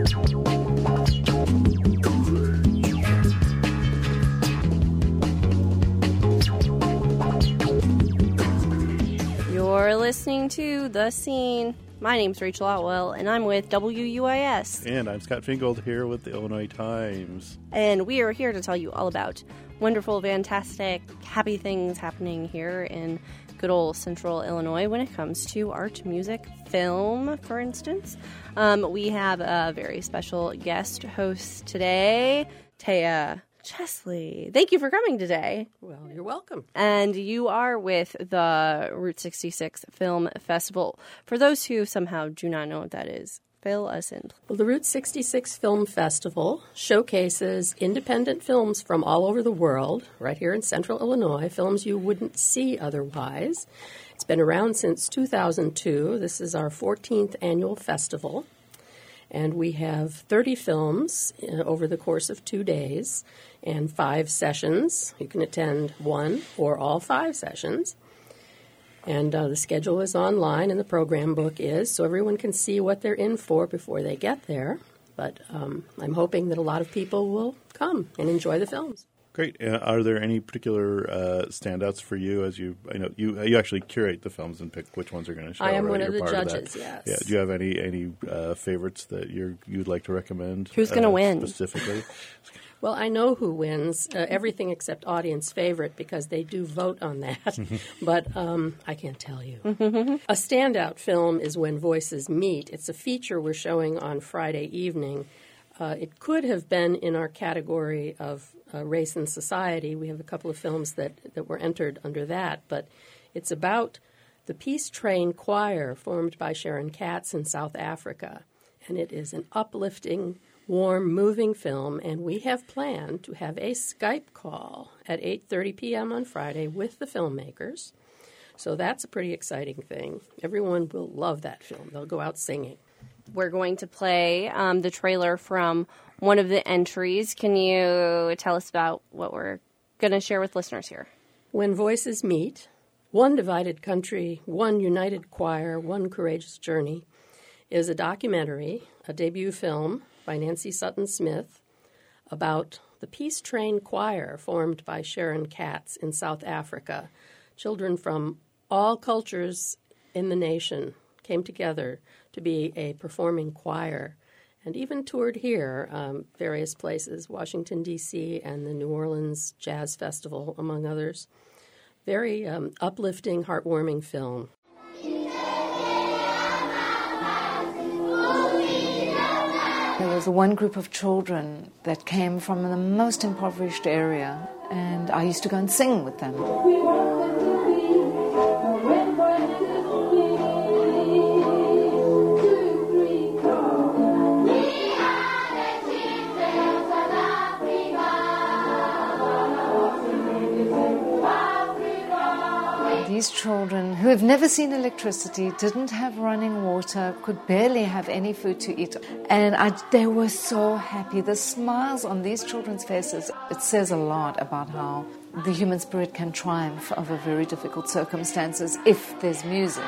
You're listening to The Scene. My name's Rachel Otwell, and I'm with WUIS. And I'm Scott Fingold here with the Illinois Times. And we are here to tell you all about wonderful, fantastic, happy things happening here in good old Central Illinois when it comes to art, music, film, for instance. We have a very special guest host today, Taya Chesley. Thank you for coming today. Well, you're welcome. And you are with the Route 66 Film Festival. For those who somehow do not know what that is, fill us in. Well, the Route 66 Film Festival showcases independent films from all over the world, right here in Central Illinois, films you wouldn't see otherwise. It's been around since 2002. This is our 14th annual festival. And we have 30 films over the course of 2 days and 5 sessions. You can attend one or all 5 sessions. And the schedule is online and the program book is, so everyone can see what they're in for before they get there. But I'm hoping that a lot of people will come and enjoy the films. Great. Are there any particular standouts for you? I know you actually curate the films and pick which ones are going to show. I am right? one of You're the part judges. Of that. Yes. Yeah. Do you have any favorites that you'd like to recommend? Who's going to win specifically? Well, I know who wins, everything except audience favorite, because they do vote on that, but I can't tell you. A standout film is When Voices Meet. It's a feature we're showing on Friday evening. It could have been in our category of race and society. We have a couple of films that were entered under that, but it's about the Peace Train Choir formed by Sharon Katz in South Africa, and it is an uplifting, warm, moving film, and we have planned to have a Skype call at 8:30 p.m. on Friday with the filmmakers. So that's a pretty exciting thing. Everyone will love that film. They'll go out singing. We're going to play the trailer from one of the entries. Can you tell us about what we're going to share with listeners here? When Voices Meet, One Divided Country, One United Choir, One Courageous Journey, is a documentary, a debut film by Nancy Sutton Smith about the Peace Train Choir formed by Sharon Katz in South Africa. Children from all cultures in the nation came together to be a performing choir and even toured here, various places, Washington, D.C., and the New Orleans Jazz Festival, among others. Very uplifting, heartwarming film. There was one group of children that came from the most impoverished area, and I used to go and sing with them. These children, who have never seen electricity, didn't have running water, could barely have any food to eat. And they were so happy. The smiles on these children's faces, it says a lot about how the human spirit can triumph over very difficult circumstances if there's music.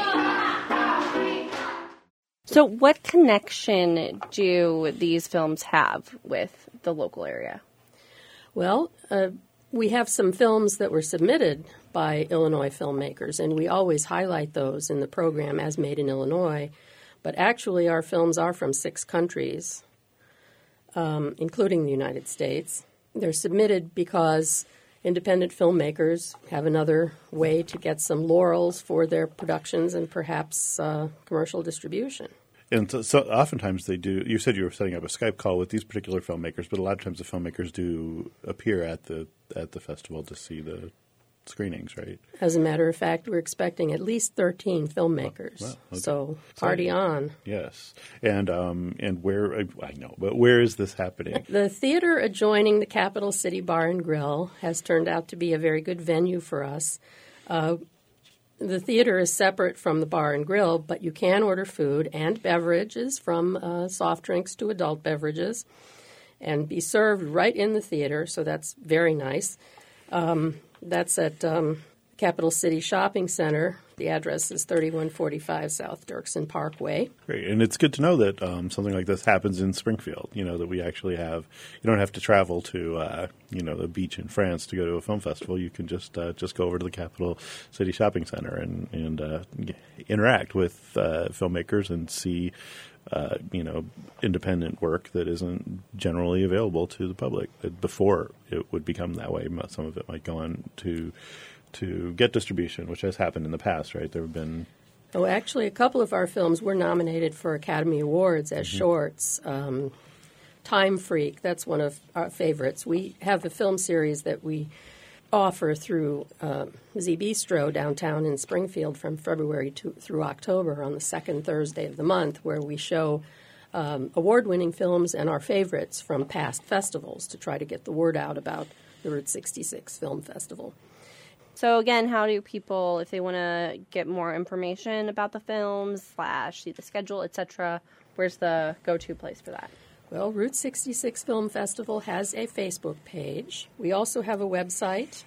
So what connection do these films have with the local area? Well, we have some films that were submitted by Illinois filmmakers, and we always highlight those in the program as made in Illinois. But actually, our films are from 6 countries, including the United States. They're submitted because independent filmmakers have another way to get some laurels for their productions and perhaps commercial distribution. And so oftentimes they do. You said you were setting up a Skype call with these particular filmmakers, but a lot of times the filmmakers do appear at the festival to see the screenings, right? As a matter of fact, we're expecting at least 13 filmmakers. Wow, okay. So party on. Yes, and where I know, but where is this happening? The theater adjoining the Capital City Bar and Grill has turned out to be a very good venue for us. The theater is separate from the bar and grill, but you can order food and beverages, from soft drinks to adult beverages, and be served right in the theater, so that's very nice. That's at Capital City Shopping Center. The address is 3145 South Dirksen Parkway. Great. And it's good to know that something like this happens in Springfield, that we actually have – you don't have to travel to, the beach in France to go to a film festival. You can just go over to the Capital City Shopping Center and interact with filmmakers and see independent work that isn't generally available to the public. Before it would become that way, some of it might go on to get distribution, which has happened in the past, right? There have been... Oh, actually, a couple of our films were nominated for Academy Awards as shorts. Time Freak, that's one of our favorites. We have a film series that we offer through Z Bistro downtown in Springfield from February through October on the second Thursday of the month, where we show award-winning films and our favorites from past festivals to try to get the word out about the Route 66 Film Festival. So again, how do people, if they want to get more information about the films, / see the schedule, etc., where's the go-to place for that? Well, Route 66 Film Festival has a Facebook page. We also have a website,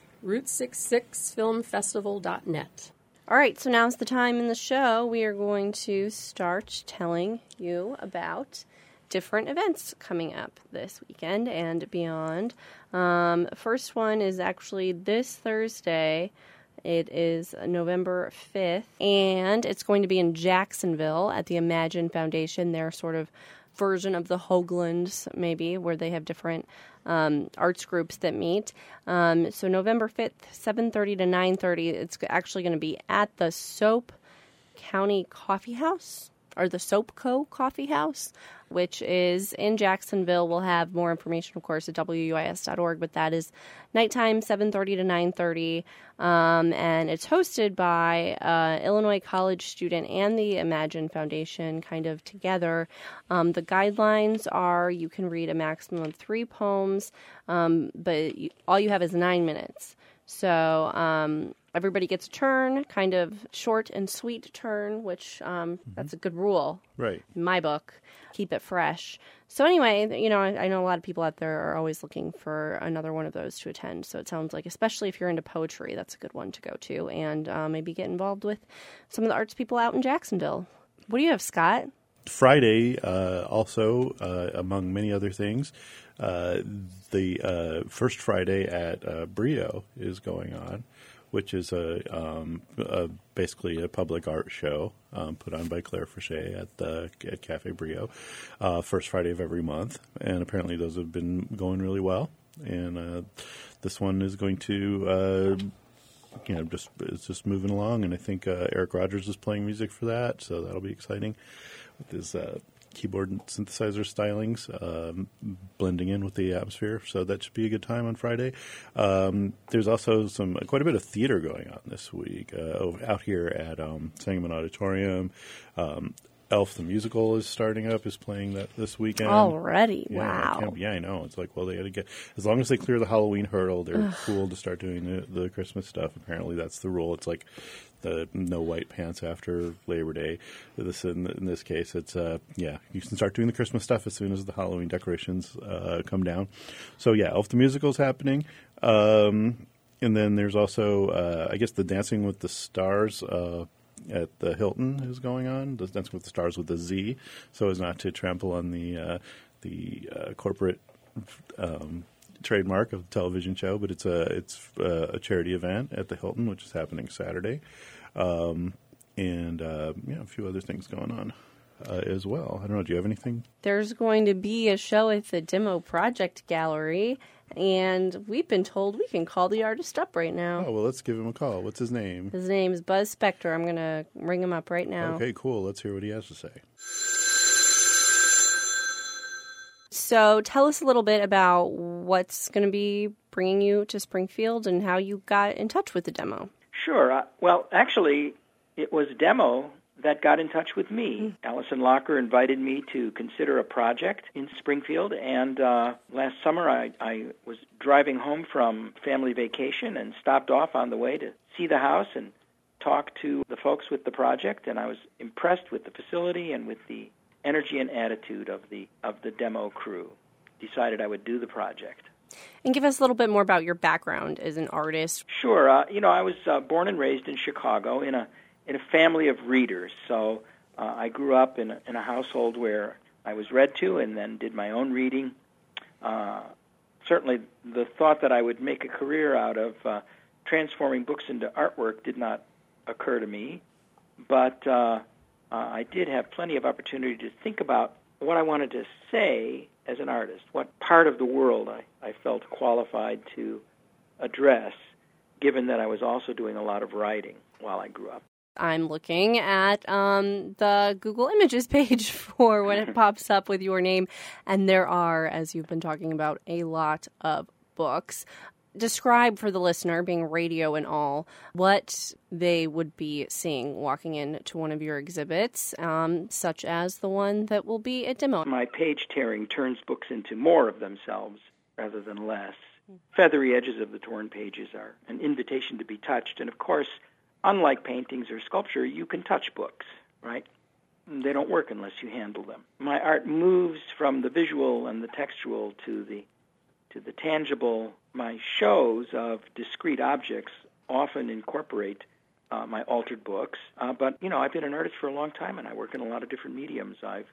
route66filmfestival.net. All right, so now's the time in the show. We are going to start telling you about different events coming up this weekend and beyond. First one is actually this Thursday. It is November 5th, and it's going to be in Jacksonville at the Imagine Foundation. They're sort of version of the Hoaglands, maybe, where they have different arts groups that meet. So November 5th, 7:30 to 9:30, it's actually going to be at the Soap County Coffee House, or the Soap Co. Coffee House, which is in Jacksonville. We'll have more information, of course, at WUIS.org, but that is nighttime, 7:30 to 9:30, and it's hosted by Illinois college student and the Imagine Foundation kind of together. The guidelines are you can read a maximum of 3 poems, but all you have is 9 minutes. So everybody gets a turn, kind of short and sweet turn, which that's a good rule, right? In my book. Keep it fresh. So anyway, I know a lot of people out there are always looking for another one of those to attend. So it sounds like, especially if you're into poetry, that's a good one to go to, and maybe get involved with some of the arts people out in Jacksonville. What do you have, Scott? Friday, also, among many other things, the first Friday at Brio is going on, which is basically a public art show put on by Claire Frichet at Cafe Brio, first Friday of every month, and apparently those have been going really well. And this one is going to, it's just moving along, and I think Eric Rogers is playing music for that, so that'll be exciting with his keyboard and synthesizer stylings blending in with the atmosphere. So that should be a good time on Friday. There's also quite a bit of theater going on this week out here at Sangamon Auditorium. Elf the Musical is starting up, is playing that this weekend. Already? Yeah, Wow. I know. It's like, well, they had to get, as long as they clear the Halloween hurdle, they're cool to start doing the Christmas stuff. Apparently that's the rule. It's like the no white pants after Labor Day. In this case, it's, you can start doing the Christmas stuff as soon as the Halloween decorations come down. So, yeah, Elf the Musical is happening. And then there's also, I guess, the Dancing with the Stars at the Hilton is going on. The Dancing with the Stars with a Z, so as not to trample on the corporate trademark of the television show. But it's a charity event at the Hilton, which is happening Saturday, and a few other things going on as well. I don't know. Do you have anything? There's going to be a show at the Demo Project Gallery, and we've been told we can call the artist up right now. Oh, well, let's give him a call. What's his name? His name is Buzz Spector. I'm going to ring him up right now. Okay, cool. Let's hear what he has to say. So tell us a little bit about what's going to be bringing you to Springfield and how you got in touch with the Demo. Sure. Well, actually, it was Demo that got in touch with me. Allison Locker invited me to consider a project in Springfield, and last summer I was driving home from family vacation and stopped off on the way to see the house and talk to the folks with the project, and I was impressed with the facility and with the energy and attitude of the Demo crew. Decided I would do the project. And give us a little bit more about your background as an artist. Sure. I was born and raised in Chicago in a in a family of readers. So I grew up in a household where I was read to and then did my own reading. Certainly the thought that I would make a career out of transforming books into artwork did not occur to me, but I did have plenty of opportunity to think about what I wanted to say as an artist, what part of the world I felt qualified to address, given that I was also doing a lot of writing while I grew up. I'm looking at the Google Images page for when it pops up with your name, and there are, as you've been talking about, a lot of books. Describe for the listener, being radio and all, what they would be seeing walking into one of your exhibits, such as the one that will be at Demo. My page tearing turns books into more of themselves rather than less. Feathery edges of the torn pages are an invitation to be touched, and of course, unlike paintings or sculpture, you can touch books, right? They don't work unless you handle them. My art moves from the visual and the textual to the tangible. My shows of discrete objects often incorporate my altered books, but I've been an artist for a long time, and I work in a lot of different mediums. I've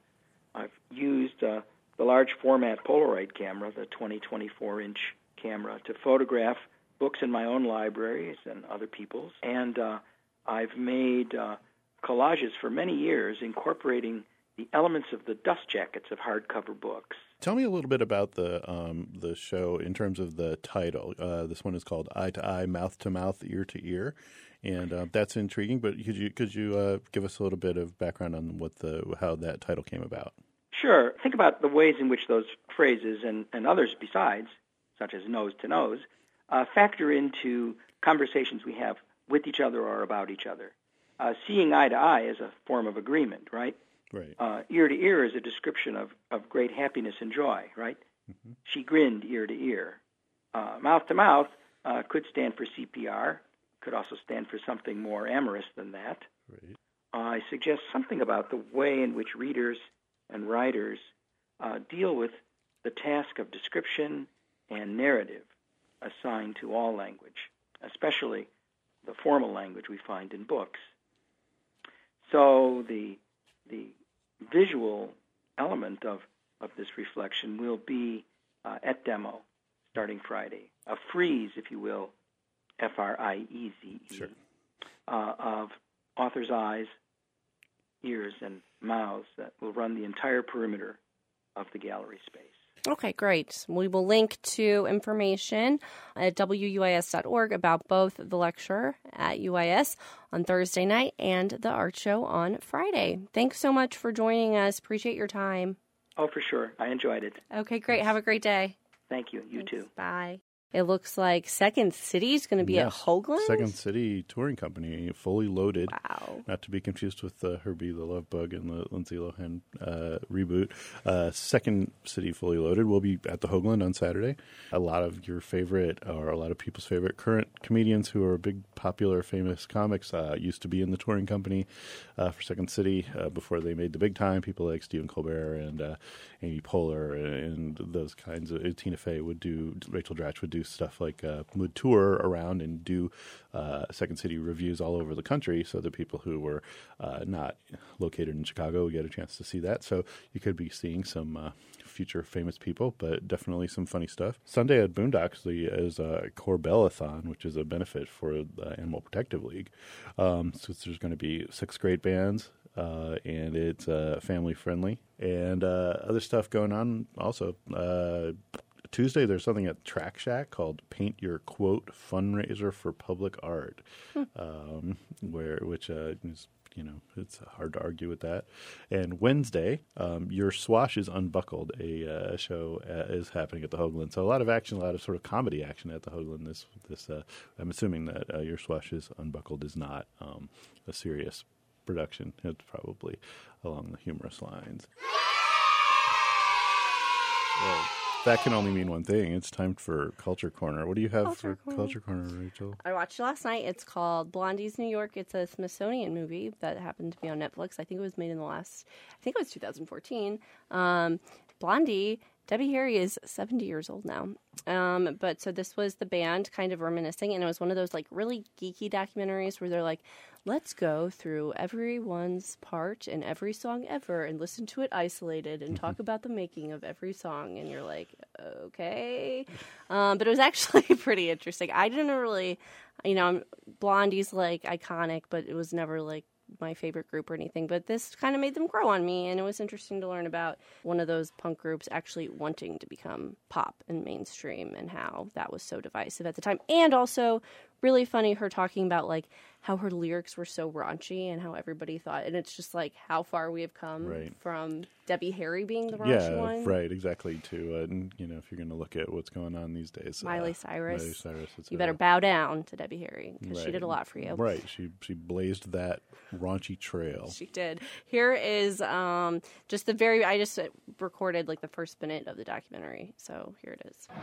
used the large format Polaroid camera, the 20-24-inch camera, to photograph books in my own libraries and other people's, and I've made collages for many years incorporating the elements of the dust jackets of hardcover books. Tell me a little bit about the show in terms of the title. This one is called Eye to Eye, Mouth to Mouth, Ear to Ear, and that's intriguing. But could you give us a little bit of background on how that title came about? Sure. Think about the ways in which those phrases and others besides, such as nose to nose, factor into conversations we have with each other or about each other. Seeing eye to eye is a form of agreement, right? Right. Ear to ear is a description of great happiness and joy, right? Mm-hmm. She grinned ear to ear. Mouth to mouth could stand for CPR, could also stand for something more amorous than that. Right. I suggest something about the way in which readers and writers deal with the task of description and narrative assigned to all language, especially the formal language we find in books. So the visual element of this reflection will be at Demo starting Friday. A frieze, if you will, F-R-I-E-Z-E, sure, of authors' eyes, ears, and mouths that will run the entire perimeter of the gallery space. Okay, great. We will link to information at wuis.org about both the lecture at UIS on Thursday night and the art show on Friday. Thanks so much for joining us. Appreciate your time. Oh, for sure. I enjoyed it. Okay, great. Have a great day. Thank you. You too. Bye. It looks like Second City is going to be at Hoagland. Second City Touring Company, fully loaded. Wow. Not to be confused with the Herbie the Love Bug and the Lindsay Lohan reboot. Second City fully loaded will be at the Hoagland on Saturday. A lot of your favorite, or a lot of people's favorite current comedians who are big, popular, famous comics used to be in the touring company for Second City before they made the big time. People like Stephen Colbert and Amy Poehler and those kinds of. Tina Fey would do, Rachel Dratch would do stuff like would tour around and do Second City reviews all over the country, so that people who were not located in Chicago would get a chance to see that. So you could be seeing some future famous people, but definitely some funny stuff. Sunday at Boondocks is a Corbell-a-thon, which is a benefit for the Animal Protective League. So there's going to be 6 great bands, and it's family friendly, and other stuff going on also. Tuesday, there's something at Track Shack called Paint Your Quote Fundraiser for Public Art, which is, it's hard to argue with that. And Wednesday, Your Swash is Unbuckled, a show is happening at the Hoagland. So a lot of action, a lot of sort of comedy action at the Hoagland. This I'm assuming that Your Swash is Unbuckled is not a serious production. It's probably along the humorous lines. Well, that can only mean one thing. It's time for Culture Corner. What do you have for Culture Corner, Rachel? I watched it last night. It's called Blondie's New York. It's a Smithsonian movie that happened to be on Netflix. I think it was made in it was 2014. Blondie, Debbie Harry is 70 years old now. But so this was the band kind of reminiscing, and it was one of those like really geeky documentaries where they're like, let's go through everyone's part in every song ever and listen to it isolated and talk about the making of every song. And you're like, okay. But it was actually pretty interesting. I didn't really, Blondie's like iconic, but it was never like my favorite group or anything, but this kind of made them grow on me, and it was interesting to learn about one of those punk groups actually wanting to become pop and mainstream and how that was so divisive at the time. And also really funny her talking about like how her lyrics were so raunchy and how everybody thought, and it's just like how far we have come from Debbie Harry being the raunchy one. Yeah, right, exactly, too. And, if you're going to look at what's going on these days. Miley Cyrus, it's you better bow down to Debbie Harry because she did a lot for you. Right, she blazed that raunchy trail. She did. Here is just I just recorded like the first minute of the documentary, so here it is.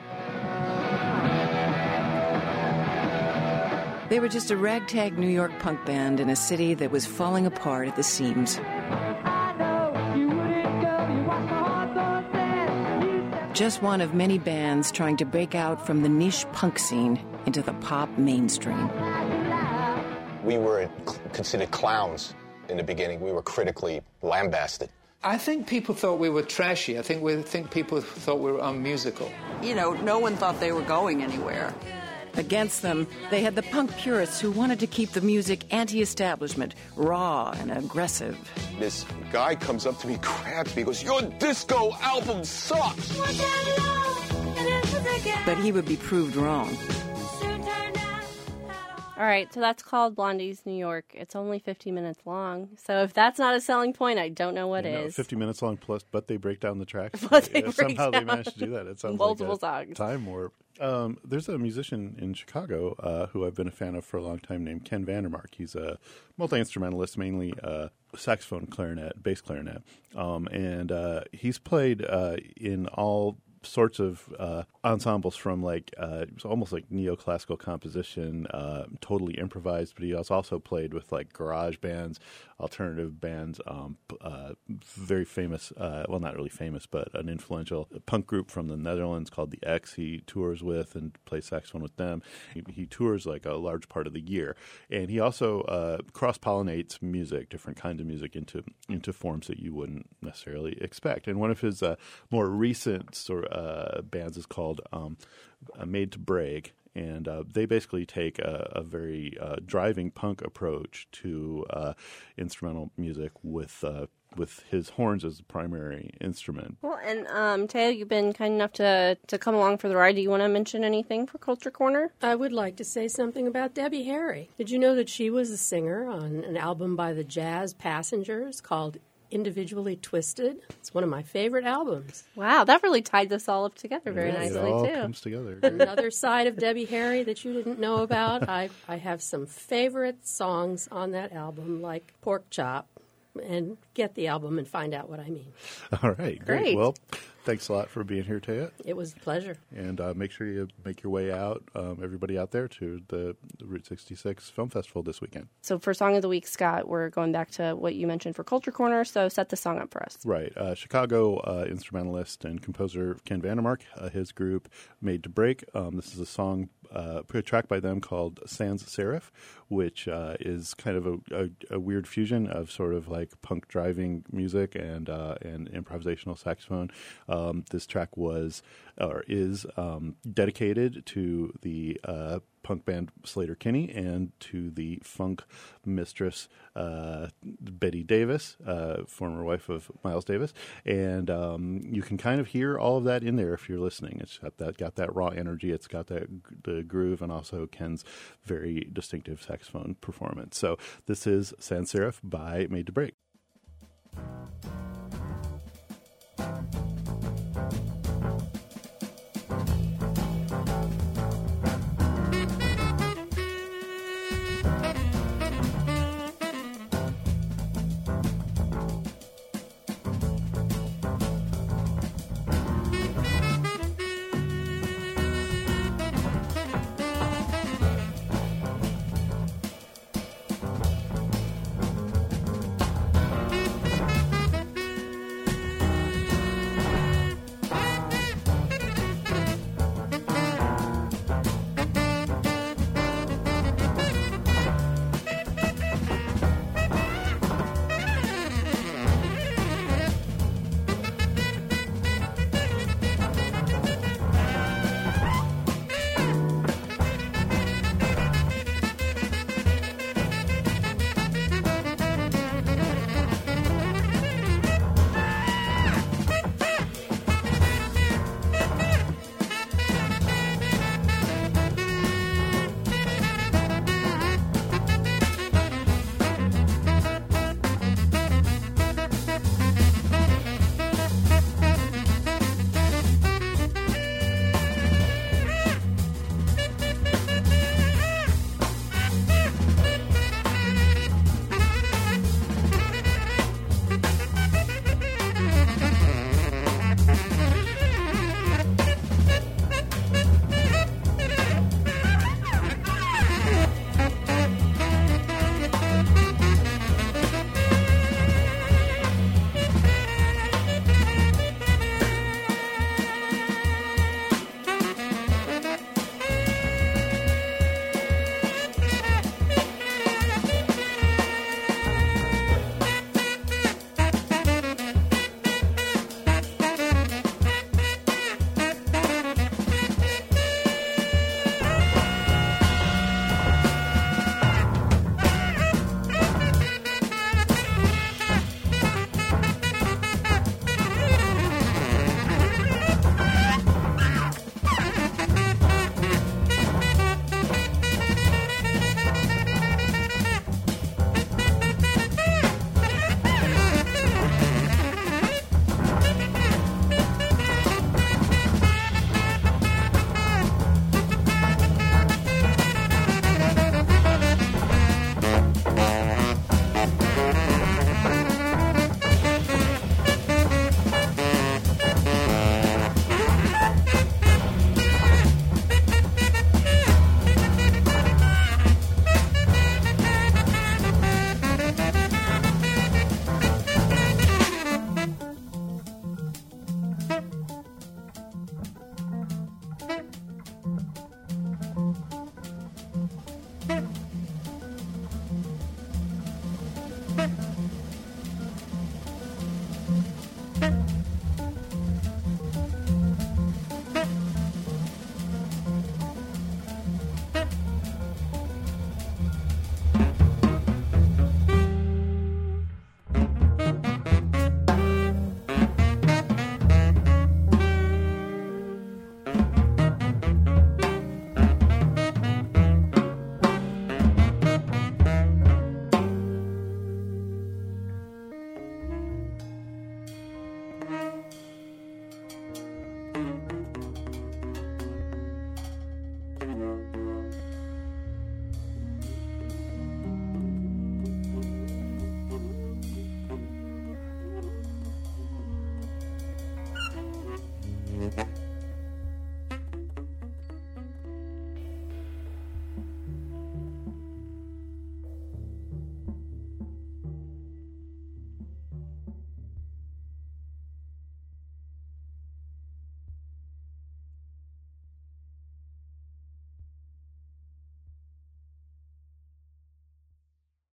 They were just a ragtag New York punk band in a city that was falling apart at the seams. Just one of many bands trying to break out from the niche punk scene into the pop mainstream. We were considered clowns in the beginning. We were critically lambasted. I think people thought we were trashy. I think people thought we were unmusical. No one thought they were going anywhere. Against them, they had the punk purists who wanted to keep the music anti-establishment, raw and aggressive. This guy comes up to me, grabs me, goes, "Your disco album sucks!" But he would be proved wrong. All right, so that's called Blondie's New York. It's only 50 minutes long. So if that's not a selling point, I don't know what is. 50 minutes long plus, but they break down the tracks. Somehow they managed to do that. It sounds multiple like songs. Time warp. There's a musician in Chicago who I've been a fan of for a long time named Ken Vandermark. He's a multi-instrumentalist, mainly saxophone, clarinet, bass clarinet. And he's played in all sorts of ensembles from almost like neoclassical composition, totally improvised, but he also played with like garage bands, alternative bands, very famous, well, not really famous, but an influential punk group from the Netherlands called the X he tours with and plays saxophone with them. He tours like a large part of the year. And he also cross-pollinates music, different kinds of music into forms that you wouldn't necessarily expect. And one of his more recent bands is called Made to Break, and they basically take a very driving punk approach to instrumental music with his horns as the primary instrument. Well, and Teo, you've been kind enough to come along for the ride. Do you want to mention anything for Culture Corner? I would like to say something about Debbie Harry. Did you know that she was a singer on an album by the Jazz Passengers called Individually Twisted? It's one of my favorite albums. Wow, that really tied this all up together very nicely, it all too. Comes together. Another side of Debbie Harry that you didn't know about. I have some favorite songs on that album, like Pork Chop, and get the album and find out what I mean. All right, great. Well, thanks a lot for being here, Taya. It was a pleasure. And make sure you make your way out, everybody out there, to the Route 66 Film Festival this weekend. So for Song of the Week, Scott, we're going back to what you mentioned for Culture Corner, so set the song up for us. Right. Chicago instrumentalist and composer Ken Vandermark, his group Made to Break. This is a song, a track by them called Sans Serif, which is kind of a weird fusion of sort of like punk driving music and improvisational saxophone. This track was or is dedicated to the punk band Sleater-Kinney and to the funk mistress Betty Davis, former wife of Miles Davis. And you can kind of hear all of that in there if you're listening. It's got that raw energy. It's got the groove, and also Ken's very distinctive saxophone performance. So this is Sans Serif by Made to Break.